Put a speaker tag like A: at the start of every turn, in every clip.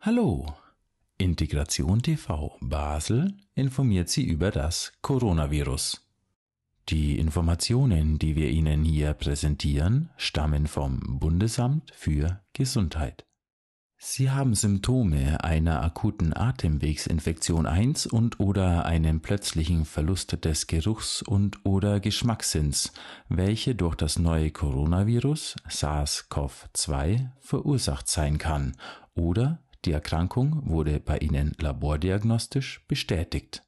A: Hallo, Integration TV Basel informiert Sie über das Coronavirus. Die Informationen, die wir Ihnen hier präsentieren, stammen vom Bundesamt für Gesundheit. Sie haben Symptome einer akuten Atemwegsinfektion 1 und/oder einen plötzlichen Verlust des Geruchs und/oder Geschmackssinns, welche durch das neue Coronavirus SARS-CoV-2 verursacht sein kann, oder die Erkrankung wurde bei Ihnen labordiagnostisch bestätigt.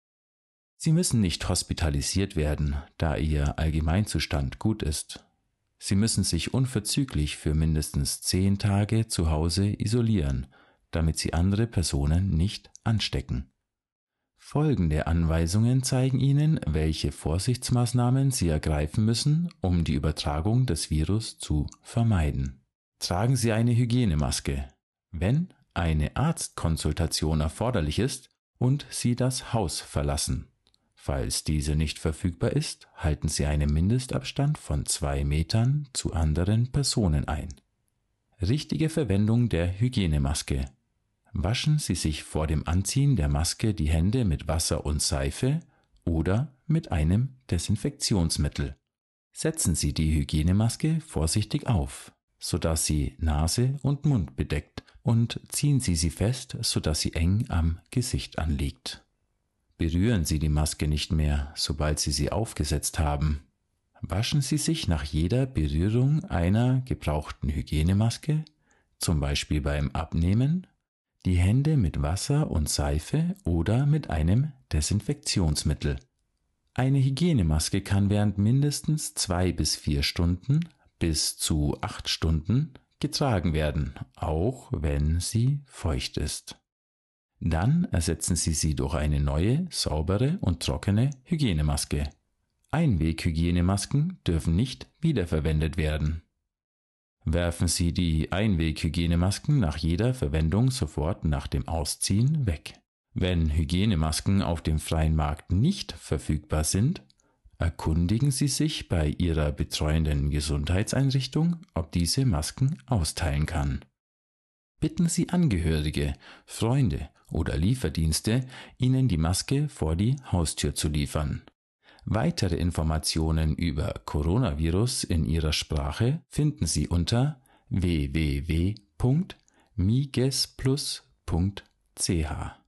A: Sie müssen nicht hospitalisiert werden, da Ihr Allgemeinzustand gut ist. Sie müssen sich unverzüglich für mindestens 10 Tage zu Hause isolieren, damit Sie andere Personen nicht anstecken. Folgende Anweisungen zeigen Ihnen, welche Vorsichtsmaßnahmen Sie ergreifen müssen, um die Übertragung des Virus zu vermeiden. Tragen Sie eine Hygienemaske, wenn eine Arztkonsultation erforderlich ist und Sie das Haus verlassen. Falls diese nicht verfügbar ist, halten Sie einen Mindestabstand von 2 Metern zu anderen Personen ein. Richtige Verwendung der Hygienemaske. Waschen Sie sich vor dem Anziehen der Maske die Hände mit Wasser und Seife oder mit einem Desinfektionsmittel. Setzen Sie die Hygienemaske vorsichtig auf, sodass sie Nase und Mund bedeckt, und ziehen Sie sie fest, sodass sie eng am Gesicht anliegt. Berühren Sie die Maske nicht mehr, sobald Sie sie aufgesetzt haben. Waschen Sie sich nach jeder Berührung einer gebrauchten Hygienemaske, zum Beispiel beim Abnehmen, die Hände mit Wasser und Seife oder mit einem Desinfektionsmittel. Eine Hygienemaske kann während mindestens 2 bis 4 Stunden bis zu 8 Stunden getragen werden, auch wenn sie feucht ist. Dann ersetzen Sie sie durch eine neue, saubere und trockene Hygienemaske. Einweg-Hygienemasken dürfen nicht wiederverwendet werden. Werfen Sie die Einweg-Hygienemasken nach jeder Verwendung sofort nach dem Ausziehen weg. Wenn Hygienemasken auf dem freien Markt nicht verfügbar sind, erkundigen Sie sich bei Ihrer betreuenden Gesundheitseinrichtung, ob diese Masken austeilen kann. Bitten Sie Angehörige, Freunde oder Lieferdienste, Ihnen die Maske vor die Haustür zu liefern. Weitere Informationen über Coronavirus in Ihrer Sprache finden Sie unter www.migesplus.ch.